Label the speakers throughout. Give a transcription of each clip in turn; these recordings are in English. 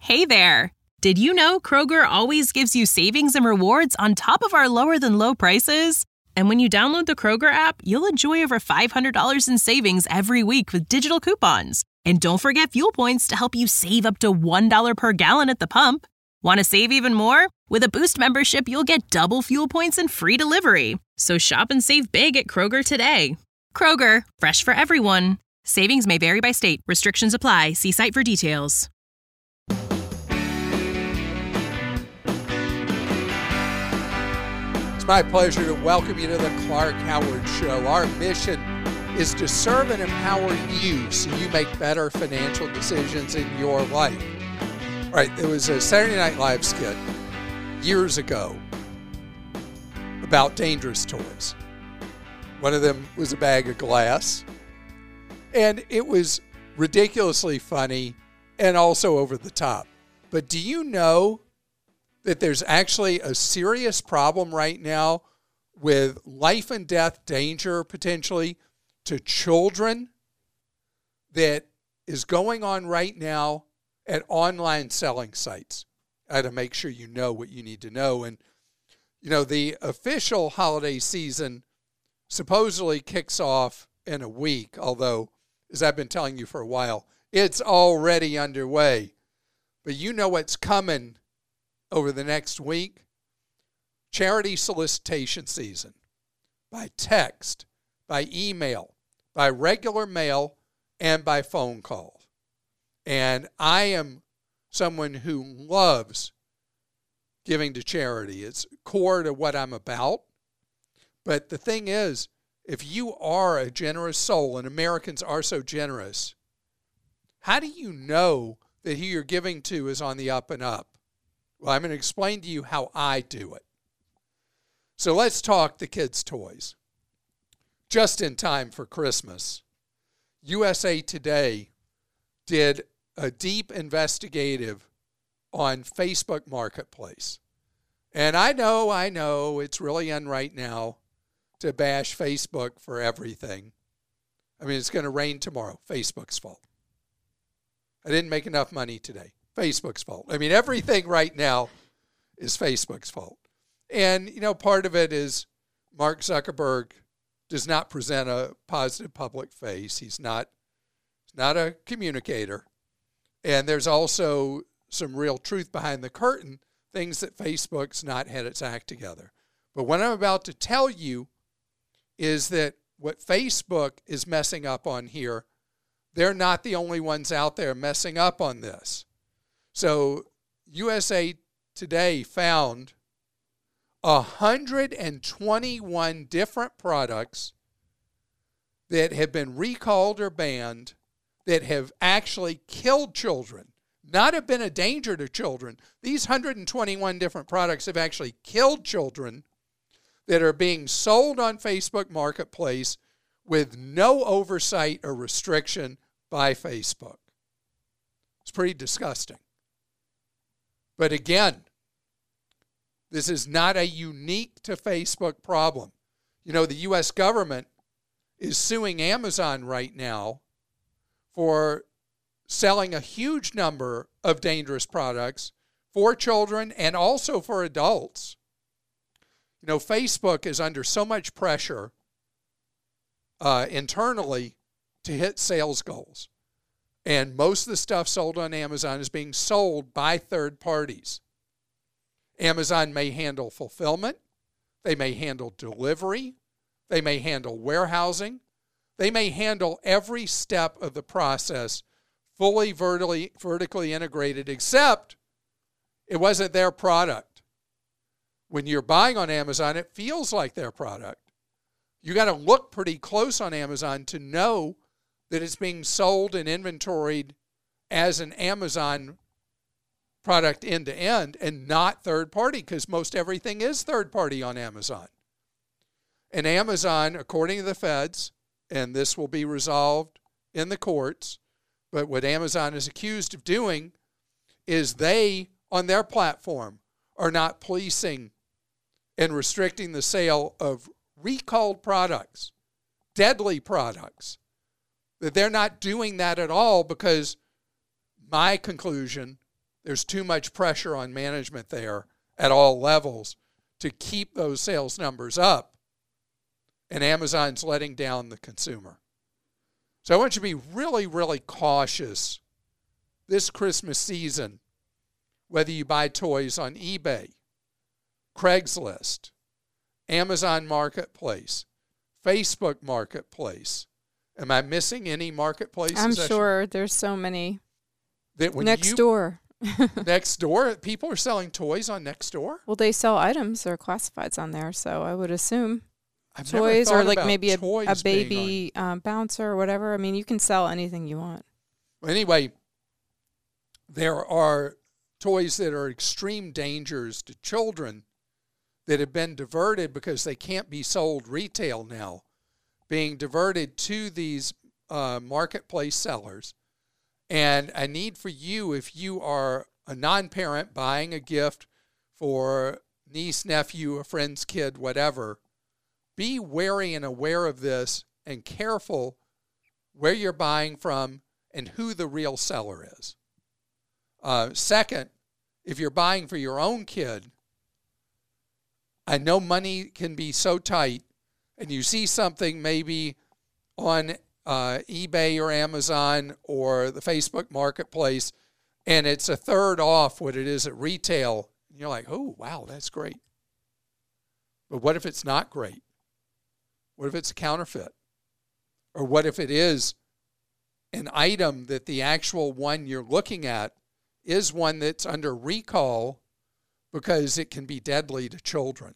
Speaker 1: Hey there! Did you know Kroger always gives you savings and rewards on top of our lower-than-low prices? And when you download the Kroger app, you'll enjoy over $500 in savings every week with digital coupons. And don't forget fuel points to help you save up to $1 per gallon at the pump. Want to save even more? With a Boost membership, you'll get double fuel points and free delivery. So shop and save big at Kroger today. Kroger, fresh for everyone. Savings may vary by state. Restrictions apply. See site for details.
Speaker 2: It's my pleasure to welcome you to the Clark Howard Show. Our mission is to serve and empower you so you make better financial decisions in your life. All right, there was a Saturday Night Live skit years ago about dangerous toys. One of them was a bag of glass, and it was ridiculously funny and also over the top. But do you know that there's actually a serious problem right now with life and death danger potentially to children that is going on right now at online selling sites? I had to make sure you know what you need to know. And, you know, the official holiday season supposedly kicks off in a week, although, as I've been telling you for a while, it's already underway. But you know what's coming over the next week? Charity solicitation season, by text, by email, by regular mail, and by phone call. And I am someone who loves giving to charity. It's core to what I'm about. But the thing is, if you are a generous soul, and Americans are so generous, how do you know that who you're giving to is on the up and up? Well, I'm going to explain to you how I do it. So let's talk the kids' toys. Just in time for Christmas, USA Today did a deep investigative on Facebook Marketplace. And I know, it's really in right now to bash Facebook for everything. I mean, it's going to rain tomorrow. Facebook's fault. I didn't make enough money today. Facebook's fault. I mean, everything right now is Facebook's fault. And, you know, part of it is Mark Zuckerberg does not present a positive public face. He's not a communicator. And there's also some real truth behind the curtain, things that Facebook's not had its act together. But what I'm about to tell you is that what Facebook is messing up on here, they're not the only ones out there messing up on this. So USA Today found 121 different products that have been recalled or banned that have actually killed children, not have been a danger to children. These 121 different products have actually killed children that are being sold on Facebook Marketplace with no oversight or restriction by Facebook. It's pretty disgusting. But again, this is not a unique to Facebook problem. You know, the U.S. government is suing Amazon right now for selling a huge number of dangerous products for children and also for adults. You know, Facebook is under so much pressure internally to hit sales goals. And most of the stuff sold on Amazon is being sold by third parties. Amazon may handle fulfillment. They may handle delivery. They may handle warehousing. They may handle every step of the process fully vertically integrated, except it wasn't their product. When you're buying on Amazon, it feels like their product. You got to look pretty close on Amazon to know that it's being sold and inventoried as an Amazon product end to end and not third party, because most everything is third party on Amazon. And Amazon, according to the feds, and this will be resolved in the courts, but what Amazon is accused of doing is they, on their platform, are not policing and restricting the sale of recalled products, deadly products. That they're not doing that at all, because my conclusion There's too much pressure on management there at all levels to keep those sales numbers up, and Amazon's letting down the consumer. So I want you to be really, really cautious this Christmas season, whether you buy toys on eBay, Craigslist, Amazon Marketplace, Facebook Marketplace. Am I missing any marketplaces?
Speaker 3: I'm sure there's so many.
Speaker 2: Nextdoor. Nextdoor? People are selling toys on Nextdoor?
Speaker 3: Well, they sell items or classifieds on there, so I would assume
Speaker 2: I've
Speaker 3: toys or like maybe a
Speaker 2: baby
Speaker 3: bouncer or whatever. I mean, you can sell anything you want.
Speaker 2: Anyway, there are toys that are extreme dangers to children that have been diverted because they can't be sold retail now, being diverted to these marketplace sellers. And a need for you, if you are a non-parent buying a gift for niece, nephew, a friend's kid, whatever, be wary and aware of this and careful where you're buying from and who the real seller is. Second, if you're buying for your own kid, I know money can be so tight, and you see something maybe on eBay or Amazon or the Facebook Marketplace, and it's a third off what it is at retail. And you're like, oh, wow, that's great. But what if it's not great? What if it's a counterfeit? Or what if it is an item that the actual one you're looking at is one that's under recall because it can be deadly to children?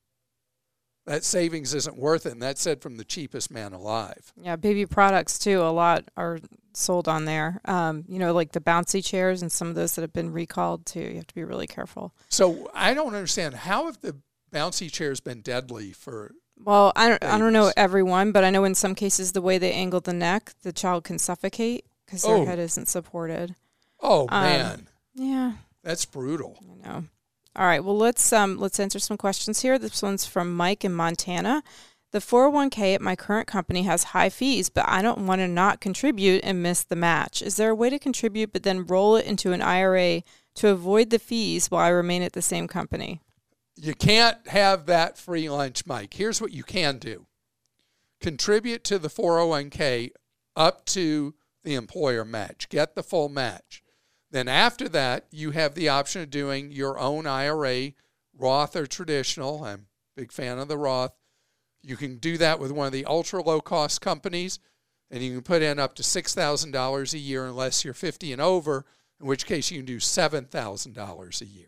Speaker 2: That savings isn't worth it, and that's said from the cheapest man alive.
Speaker 3: Yeah, baby products, too, a lot are sold on there. Like the bouncy chairs and some of those that have been recalled, too. You have to be really careful.
Speaker 2: So I don't understand. How have the bouncy chairs been deadly for
Speaker 3: Well, I don't know everyone, but I know in some cases the way they angle the neck, the child can suffocate because their head isn't supported.
Speaker 2: Oh, man.
Speaker 3: Yeah.
Speaker 2: That's brutal.
Speaker 3: I know. All right, well, let's answer some questions here. This one's from Mike in Montana. The 401k at my current company has high fees, but I don't want to not contribute and miss the match. Is there a way to contribute but then roll it into an IRA to avoid the fees while I remain at the same company?
Speaker 2: You can't have that free lunch, Mike. Here's what you can do. Contribute to the 401k up to the employer match. Get the full match. Then after that, you have the option of doing your own IRA, Roth or traditional. I'm a big fan of the Roth. You can do that with one of the ultra low-cost companies, and you can put in up to $6,000 a year unless you're 50 and over, in which case you can do $7,000 a year.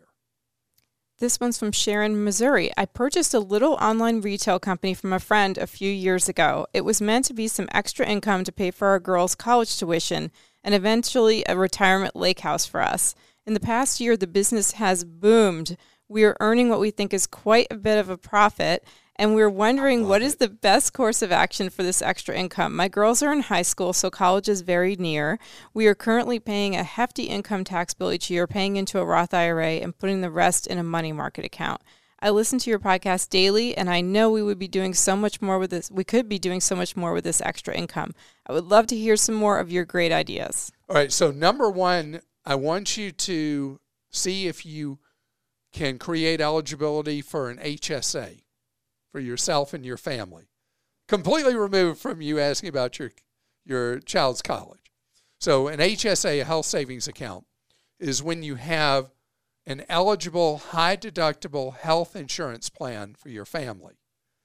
Speaker 3: This one's from Sharon, Missouri. I purchased a little online retail company from a friend a few years ago. It was meant to be some extra income to pay for our girls' college tuition and eventually a retirement lake house for us. In the past year, the business has boomed. We are earning what we think is quite a bit of a profit, and we're wondering what is the best course of action for this extra income. My girls are in high school, so college is very near. We are currently paying a hefty income tax bill each year, paying into a Roth IRA and putting the rest in a money market account. I listen to your podcast daily, and I know we would be doing so much more with this. We could be doing so much more with this extra income. I would love to hear some more of your great ideas.
Speaker 2: All right, so number one, I want you to see if you can create eligibility for an HSA for yourself and your family, completely removed from you asking about your child's college. So an HSA, a health savings account, is when you have an eligible, high-deductible health insurance plan for your family.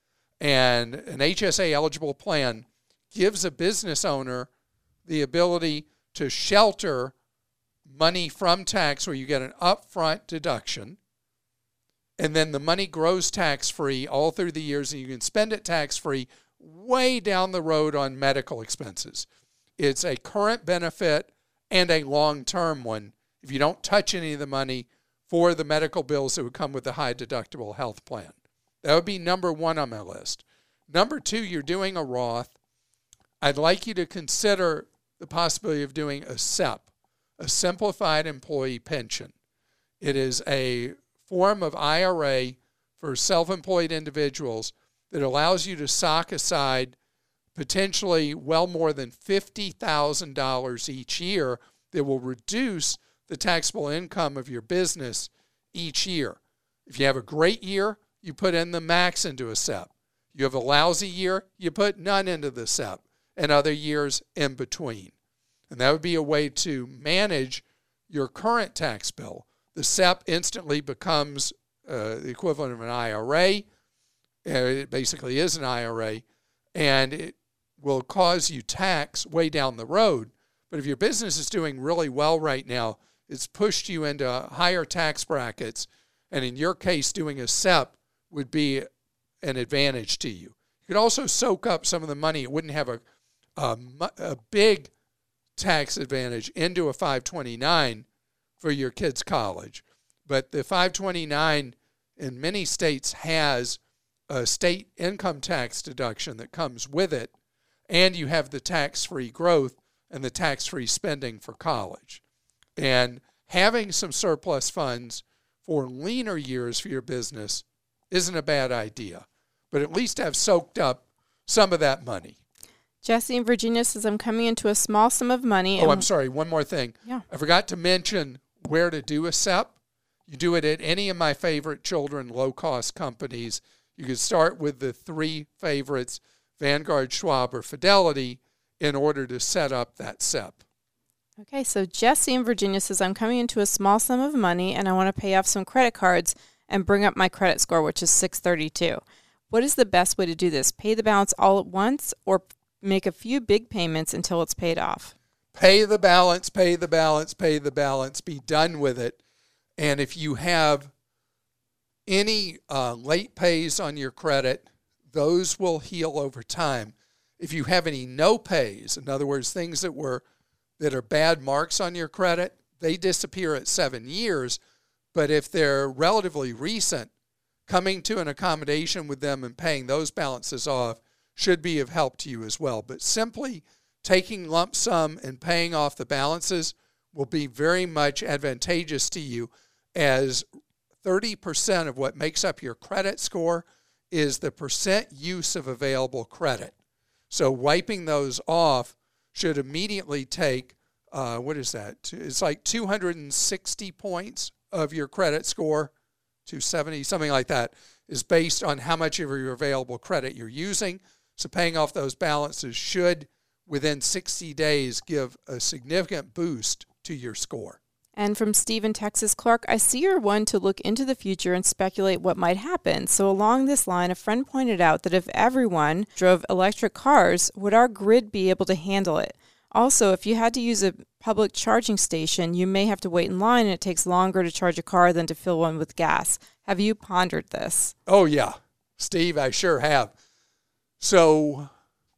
Speaker 2: And an HSA eligible plan gives a business owner the ability to shelter money from tax where you get an upfront deduction, and then the money grows tax-free all through the years, and you can spend it tax-free way down the road on medical expenses. It's a current benefit and a long-term one if you don't touch any of the money for the medical bills that would come with the high-deductible health plan. That would be number one on my list. Number two, you're doing a Roth. I'd like you to consider the possibility of doing a SEP, a Simplified Employee Pension. It is a form of IRA for self-employed individuals that allows you to sock aside potentially well more than $50,000 each year that will reduce the taxable income of your business each year. If you have a great year, you put in the max into a SEP. You have a lousy year, you put none into the SEP, and other years in between. And that would be a way to manage your current tax bill. The SEP instantly becomes the equivalent of an IRA. It basically is an IRA, and it will cause you tax way down the road. But if your business is doing really well right now, it's pushed you into higher tax brackets, and in your case, doing a SEP would be an advantage to you. You could also soak up some of the money. It wouldn't have a big tax advantage into a 529 for your kids' college. But the 529 in many states has a state income tax deduction that comes with it, and you have the tax-free growth and the tax-free spending for college. And having some surplus funds for leaner years for your business isn't a bad idea, but at least have soaked up some of that money.
Speaker 3: Jesse in Virginia says, I'm coming into a small sum of money.
Speaker 2: Oh, I'm sorry. One more thing.
Speaker 3: Yeah.
Speaker 2: I forgot to mention where to do a SEP. You do it at any of my favorite children low-cost companies. You could start with the three favorites, Vanguard, Schwab, or Fidelity, in order to set up that SEP.
Speaker 3: Okay, so Jesse in Virginia says, I'm coming into a small sum of money and I want to pay off some credit cards and bring up my credit score, which is 632. What is the best way to do this? Pay the balance all at once or make a few big payments until it's paid off?
Speaker 2: Pay the balance, pay the balance, pay the balance. Be done with it. And if you have any late pays on your credit, those will heal over time. If you have any no pays, in other words, things that are bad marks on your credit, they disappear at 7 years. But if they're relatively recent, coming to an accommodation with them and paying those balances off should be of help to you as well. But simply taking lump sum and paying off the balances will be very much advantageous to you, as 30% of what makes up your credit score is the percent use of available credit. So wiping those off should immediately take, what is that? It's like 260 points of your credit score, 270, something like that, is based on how much of your available credit you're using. So paying off those balances should, within 60 days, give a significant boost to your score.
Speaker 3: And from Steve in Texas, Clark, I see you're one to look into the future and speculate what might happen. So along this line, a friend pointed out that if everyone drove electric cars, would our grid be able to handle it? Also, if you had to use a public charging station, you may have to wait in line and it takes longer to charge a car than to fill one with gas. Have you pondered this?
Speaker 2: Oh, yeah. Steve, I sure have. So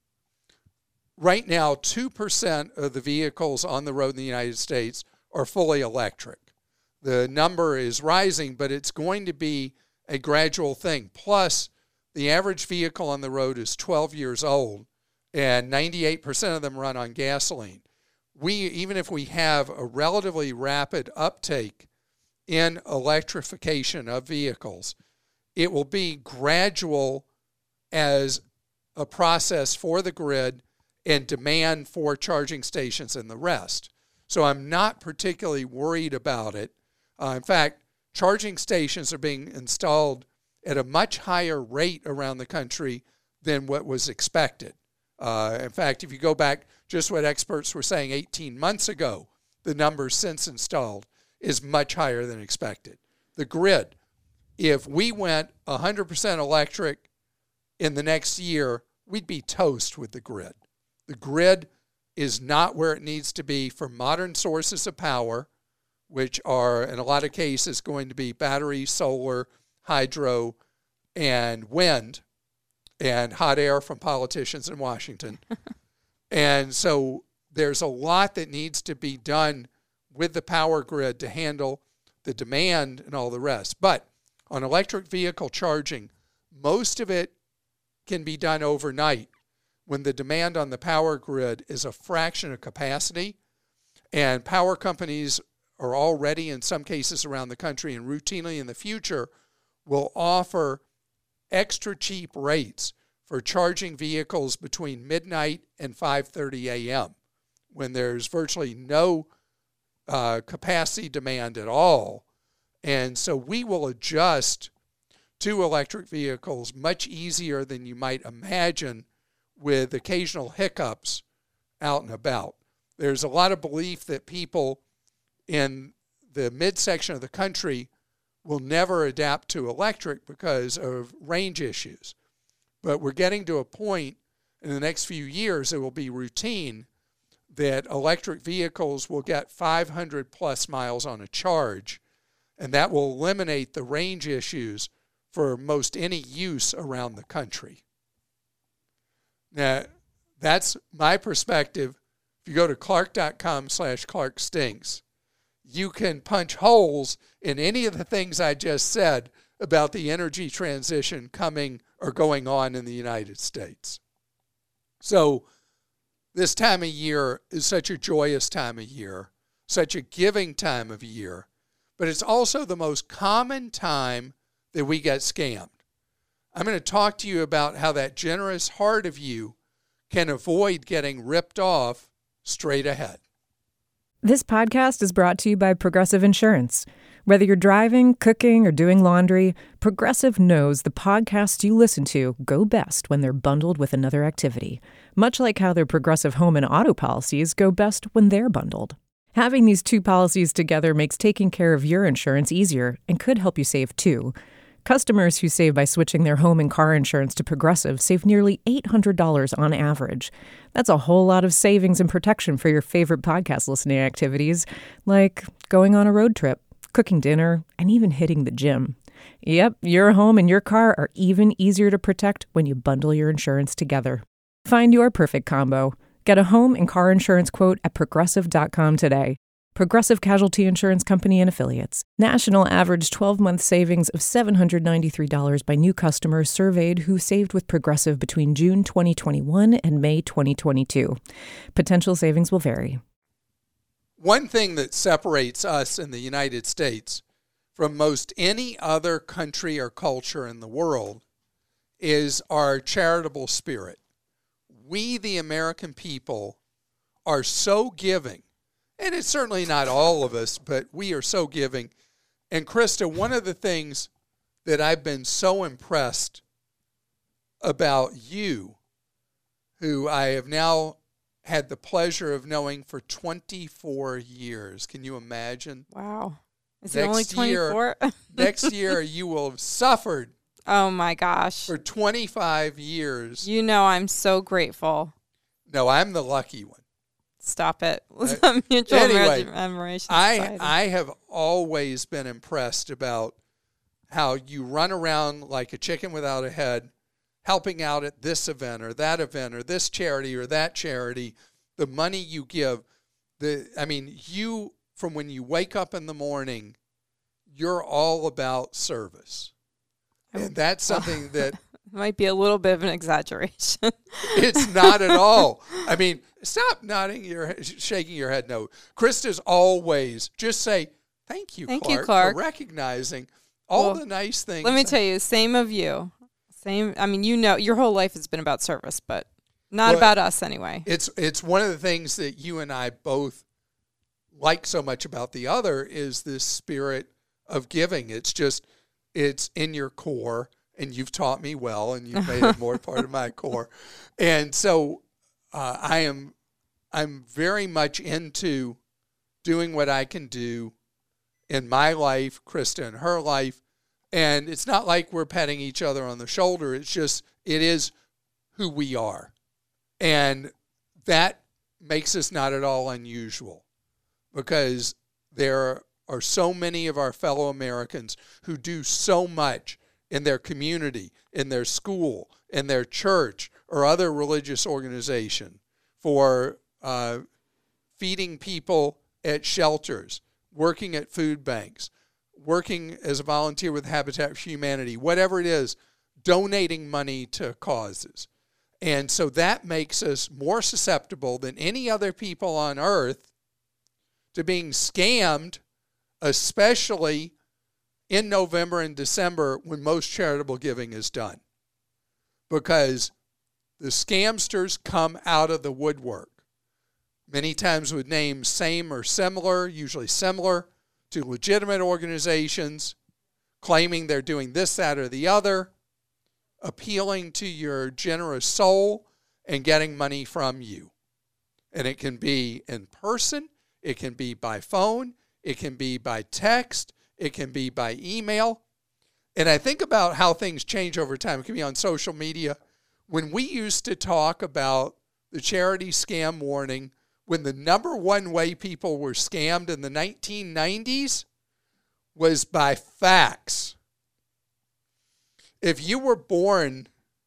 Speaker 2: right now, 2% of the vehicles on the road in the United States are fully electric. The number is rising, but it's going to be a gradual thing. Plus, the average vehicle on the road is 12 years old, and 98% of them run on gasoline. Even if we have a relatively rapid uptake in electrification of vehicles, it will be gradual as a process for the grid and demand for charging stations and the rest. So I'm not particularly worried about it. In fact, charging stations are being installed at a much higher rate around the country than what was expected. In fact, if you go back just what experts were saying 18 months ago, the numbers since installed is much higher than expected. The grid, if we went 100% electric in the next year, we'd be toast with the grid. The grid is not where it needs to be for modern sources of power, which are, in a lot of cases, going to be battery, solar, hydro, and wind, and hot air from politicians in Washington. And so there's a lot that needs to be done with the power grid to handle the demand and all the rest. But on electric vehicle charging, most of it can be done overnight when the demand on the power grid is a fraction of capacity. And power companies are already, in some cases around the country and routinely in the future, will offer extra cheap rates for charging vehicles between midnight and 5:30 a.m. when there's virtually no capacity demand at all. And so we will adjust to electric vehicles much easier than you might imagine, with occasional hiccups out and about. There's a lot of belief that people in the midsection of the country will never adapt to electric because of range issues. But we're getting to a point in the next few years, it will be routine that electric vehicles will get 500 plus miles on a charge, and that will eliminate the range issues for most any use around the country. Now, that's my perspective. If you go to clark.com/ClarkStinks, you can punch holes in any of the things I just said about the energy transition coming or going on in the United States. So this time of year is such a joyous time of year, such a giving time of year, but it's also the most common time that we get scammed. I'm going to talk to you about how that generous heart of you can avoid getting ripped off straight ahead.
Speaker 4: This podcast is brought to you by Progressive Insurance. Whether you're driving, cooking, or doing laundry, Progressive knows the podcasts you listen to go best when they're bundled with another activity, much like how their Progressive home and auto policies go best when they're bundled. Having these two policies together makes taking care of your insurance easier and could help you save too. Customers who save by switching their home and car insurance to Progressive save nearly $800 on average. That's a whole lot of savings and protection for your favorite podcast listening activities, like going on a road trip, cooking dinner, and even hitting the gym. Yep, your home and your car are even easier to protect when you bundle your insurance together. Find your perfect combo. Get a home and car insurance quote at Progressive.com today. Progressive Casualty Insurance Company and Affiliates. National average 12-month savings of $793 by new customers surveyed who saved with Progressive between June 2021 and May 2022. Potential savings will vary.
Speaker 2: One thing that separates us in the United States from most any other country or culture in the world is our charitable spirit. We, the American people, are so giving. And it's certainly not all of us, but we are so giving. And Krista, one of the things that I've been so impressed about you, who I have now had the pleasure of knowing for 24 years. Can you imagine?
Speaker 3: Wow. Is it only 24?
Speaker 2: Next year, you will have suffered.
Speaker 3: Oh, my gosh.
Speaker 2: For 25 years.
Speaker 3: You know I'm so grateful.
Speaker 2: No, I'm the lucky one.
Speaker 3: Stop it. Mutual
Speaker 2: anyway,
Speaker 3: admiration.
Speaker 2: I have always been impressed about how you run around like a chicken without a head, helping out at this event or that event or this charity or that charity. The money you give, you, from when you wake up in the morning, you're all about service. And that's something that
Speaker 3: might be a little bit of an exaggeration.
Speaker 2: It's not at all. I mean, stop shaking your head. No, Krista's always just say, thank you, Clark, for recognizing all the nice things.
Speaker 3: Let me tell you, same of you. Same. I mean, your whole life has been about service, but not about us anyway.
Speaker 2: It's one of the things that you and I both like so much about the other is this spirit of giving. It's in your core, and you've taught me well, and you've made it more part of my core. And so I'm very much into doing what I can do in my life, Krista in her life. And it's not like we're patting each other on the shoulder. It's just, it is who we are. And that makes us not at all unusual, because there are so many of our fellow Americans who do so much in their community, in their school, in their church, or other religious organization for feeding people at shelters, working at food banks, working as a volunteer with Habitat for Humanity, whatever it is, donating money to causes. And so that makes us more susceptible than any other people on earth to being scammed, especially in November and December when most charitable giving is done. Because the scamsters come out of the woodwork. many times with names same or similar, usually similar, to legitimate organizations, claiming they're doing this, that, or the other, appealing to your generous soul, and getting money from you. And it can be in person, it can be by phone, it can be by text, it can be by email. And I think about how things change over time. It can be on social media. When we used to talk about the charity scam warning, when the number one way people were scammed in the 1990s was by fax. If you were born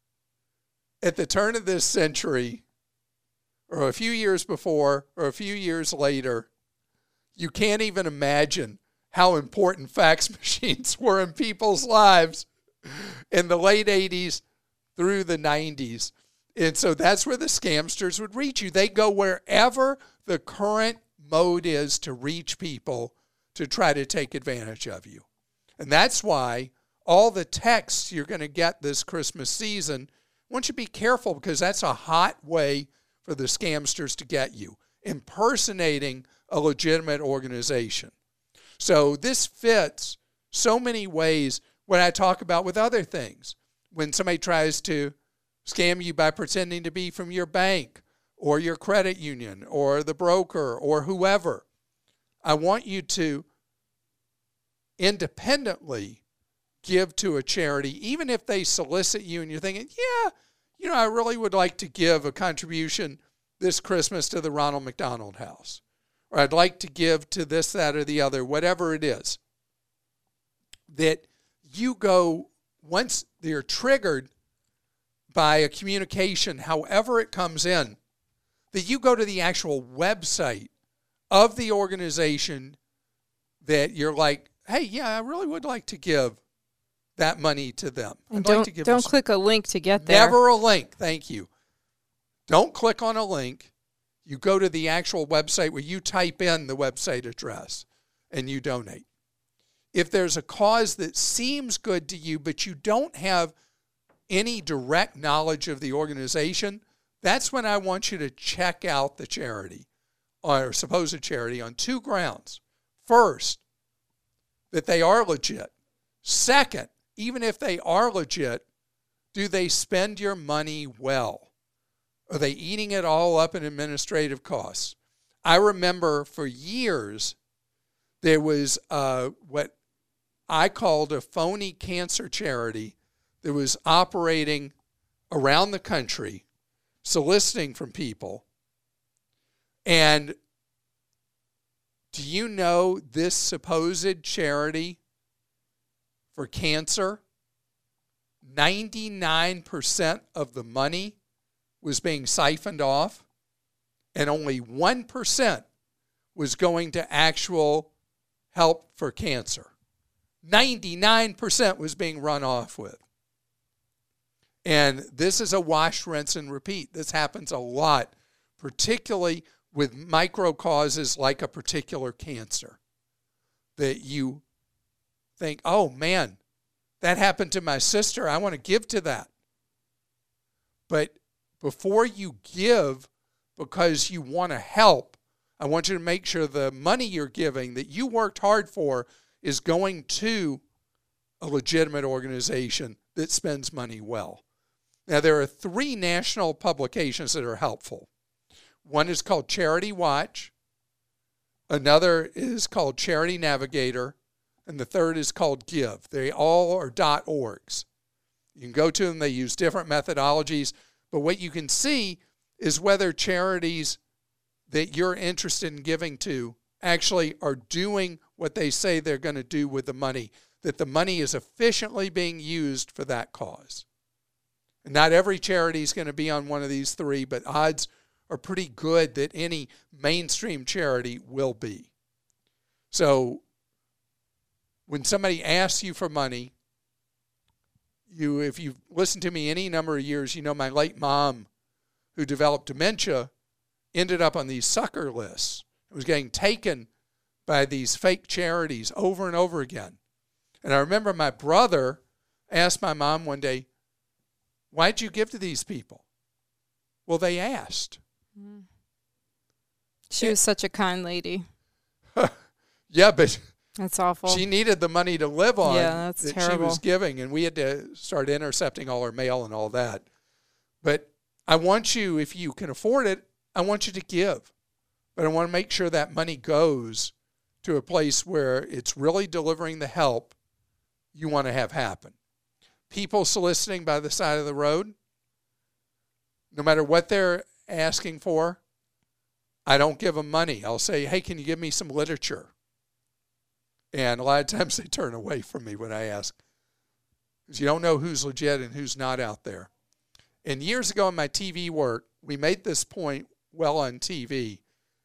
Speaker 2: at the turn of this century, or a few years before, or a few years later, you can't even imagine how important fax machines were in people's lives in the late 80s through the 90s. And so that's where the scamsters would reach you. They go wherever the current mode is to reach people to try to take advantage of you. And that's why all the texts you're going to get this Christmas season, I want you to be careful, because that's a hot way for the scamsters to get you, impersonating a legitimate organization. So this fits so many ways when I talk about with other things. When somebody tries to scam you by pretending to be from your bank or your credit union or the broker or whoever, I want you to independently give to a charity, even if they solicit you and you're thinking, I really would like to give a contribution this Christmas to the Ronald McDonald House, or I'd like to give to this, that, or the other, whatever it is, that you go, once they're triggered by a communication, however it comes in, that you go to the actual website of the organization that you're like, hey, I really would like to give that money to them.
Speaker 3: And don't click a link to get there.
Speaker 2: Never a link. Thank you. Don't click on a link. You go to the actual website where you type in the website address and you donate. If there's a cause that seems good to you, but you don't have any direct knowledge of the organization, that's when I want you to check out the charity or supposed charity on two grounds. First, that they are legit. Second, even if they are legit, do they spend your money well? Are they eating it all up in administrative costs? I remember for years there was what I called a phony cancer charity that was operating around the country, soliciting from people. And do you know this supposed charity for cancer, 99% of the money was being siphoned off, and only 1% was going to actual help for cancer. 99% was being run off with. And this is a wash, rinse, and repeat. This happens a lot, particularly with micro causes like a particular cancer, that you think, oh man, that happened to my sister. I want to give to that. But before you give because you want to help, I want you to make sure the money you're giving that you worked hard for is going to a legitimate organization that spends money well. Now, there are 3 national publications that are helpful. One is called Charity Watch. Another is called Charity Navigator. And the third is called Give. They all are .orgs. You can go to them. They use different methodologies. But what you can see is whether charities that you're interested in giving to actually are doing what they say they're going to do with the money, that the money is efficiently being used for that cause. And not every charity is going to be on one of these 3, but odds are pretty good that any mainstream charity will be. So when somebody asks you for money, if you've listened to me any number of years, you know my late mom, who developed dementia, ended up on these sucker lists. It was getting taken by these fake charities over and over again. And I remember my brother asked my mom one day, why'd you give to these people? Well, they asked.
Speaker 3: She was such a kind lady.
Speaker 2: Yeah, but
Speaker 3: That's awful.
Speaker 2: she needed the money to live on
Speaker 3: that's
Speaker 2: that
Speaker 3: terrible.
Speaker 2: she was giving, and we had to start intercepting all her mail and all that. But I want you, if you can afford it, I want you to give. But I want to make sure that money goes to a place where it's really delivering the help you want to have happen. People soliciting by the side of the road, no matter what they're asking for, I don't give them money. I'll say, hey, can you give me some literature? And a lot of times they turn away from me when I ask, because you don't know who's legit and who's not out there. And years ago in my TV work, we made this point well on TV.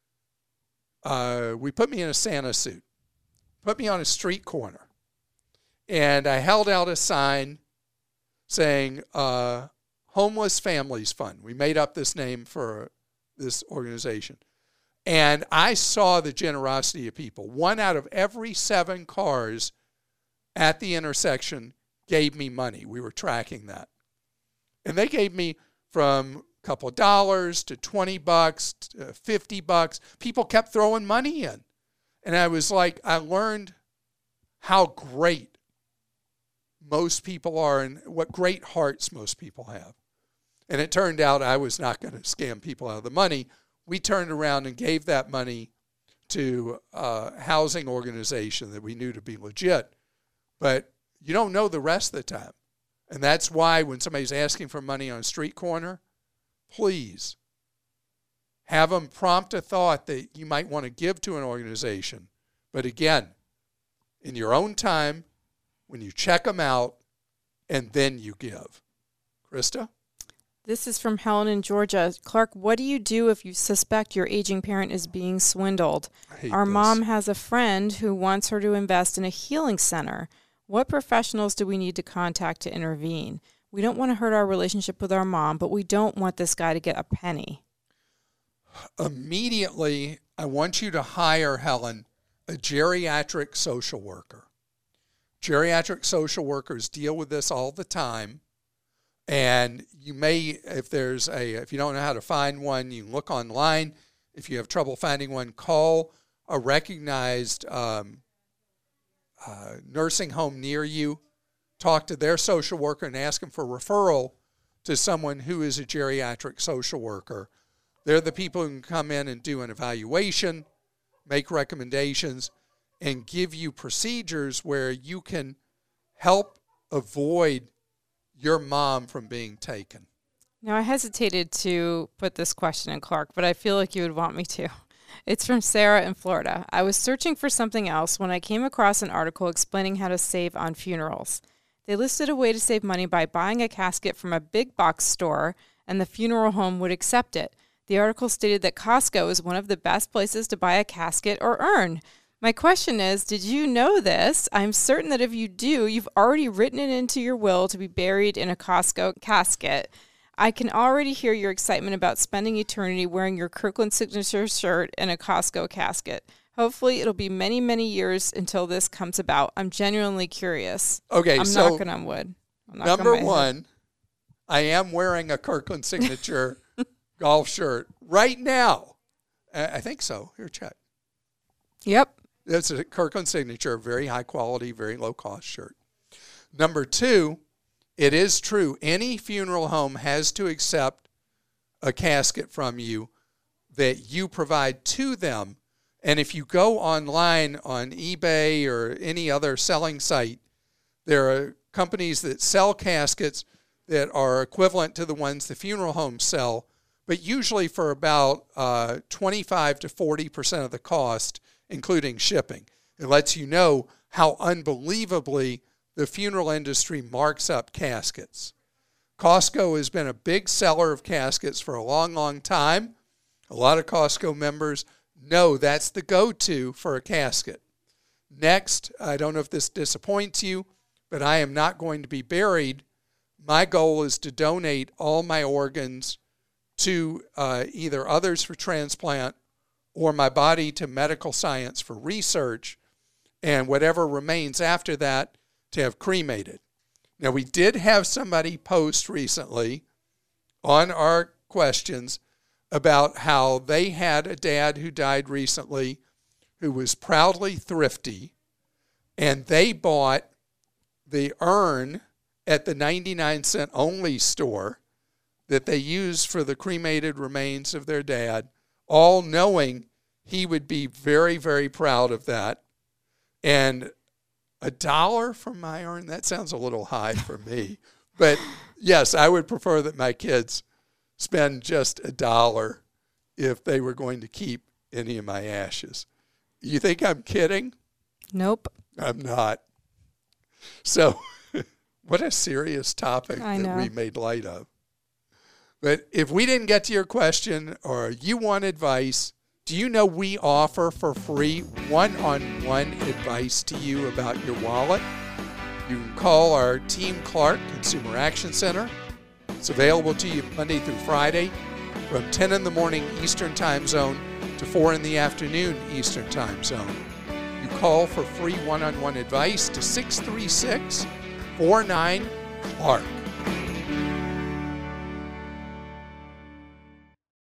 Speaker 2: We put me in a Santa suit, put me on a street corner, and I held out a sign saying Homeless Families Fund. We made up this name for this organization. And I saw the generosity of people. 1 out of every 7 cars at the intersection gave me money. We were tracking that. And they gave me from a couple of dollars to $20 to $50. People kept throwing money in. And I was like, I learned how great most people are and what great hearts most people have. And it turned out I was not going to scam people out of the money. We turned around and gave that money to a housing organization that we knew to be legit. But you don't know the rest of the time. And that's why when somebody's asking for money on a street corner, please have them prompt a thought that you might want to give to an organization. But again, in your own time, when you check them out, and then you give. Krista?
Speaker 3: This is from Helen in Georgia. Clark, what do you do if you suspect your aging parent is being swindled? Our mom has a friend who wants her to invest in a healing center. What professionals do we need to contact to intervene? We don't want to hurt our relationship with our mom, but we don't want this guy to get a penny.
Speaker 2: Immediately, I want you to hire, Helen, a geriatric social worker. Geriatric social workers deal with this all the time. And you may, if you don't know how to find one, you can look online. If you have trouble finding one, call a recognized nursing home near you. Talk to their social worker and ask them for referral to someone who is a geriatric social worker. They're the people who can come in and do an evaluation, make recommendations, and give you procedures where you can help avoid your mom from being taken.
Speaker 3: Now, I hesitated to put this question in, Clark, but I feel like you would want me to. It's from Sarah in Florida. I was searching for something else when I came across an article explaining how to save on funerals. They listed a way to save money by buying a casket from a big box store, and the funeral home would accept it. The article stated that Costco is one of the best places to buy a casket or urn. My question is, did you know this? I'm certain that if you do, you've already written it into your will to be buried in a Costco casket. I can already hear your excitement about spending eternity wearing your Kirkland signature shirt in a Costco casket. Hopefully, it'll be many, many years until this comes about. I'm genuinely curious.
Speaker 2: Okay,
Speaker 3: I'm
Speaker 2: so
Speaker 3: knocking on wood.
Speaker 2: Number one, I am wearing a Kirkland signature golf shirt right now. I think so. Here, check.
Speaker 3: Yep.
Speaker 2: It's a Kirkland signature, very high quality, very low cost shirt. Number two, it is true. Any funeral home has to accept a casket from you that you provide to them. And if you go online on eBay or any other selling site, there are companies that sell caskets that are equivalent to the ones the funeral homes sell, but usually for about 25 to 40% of the cost, including shipping. It lets you know how unbelievably the funeral industry marks up caskets. Costco has been a big seller of caskets for a long, long time. A lot of Costco members know that's the go-to for a casket. Next, I don't know if this disappoints you, but I am not going to be buried. My goal is to donate all my organs to either others for transplant or my body to medical science for research, and whatever remains after that to have cremated. Now, we did have somebody post recently on our questions about how they had a dad who died recently who was proudly thrifty, and they bought the urn at the 99-cent only store that they used for the cremated remains of their dad, all knowing he would be very, very proud of that. And $1 from my urn, that sounds a little high for me. But yes, I would prefer that my kids spend just $1 if they were going to keep any of my ashes. You think I'm kidding?
Speaker 3: Nope.
Speaker 2: I'm not. So what a serious topic that we made light of. But if we didn't get to your question or you want advice, do you know we offer for free one-on-one advice to you about your wallet? You can call our Team Clark Consumer Action Center. It's available to you Monday through Friday from 10 in the morning Eastern Time Zone to 4 in the afternoon Eastern Time Zone. You call for free one-on-one advice to 636-49-CLARK.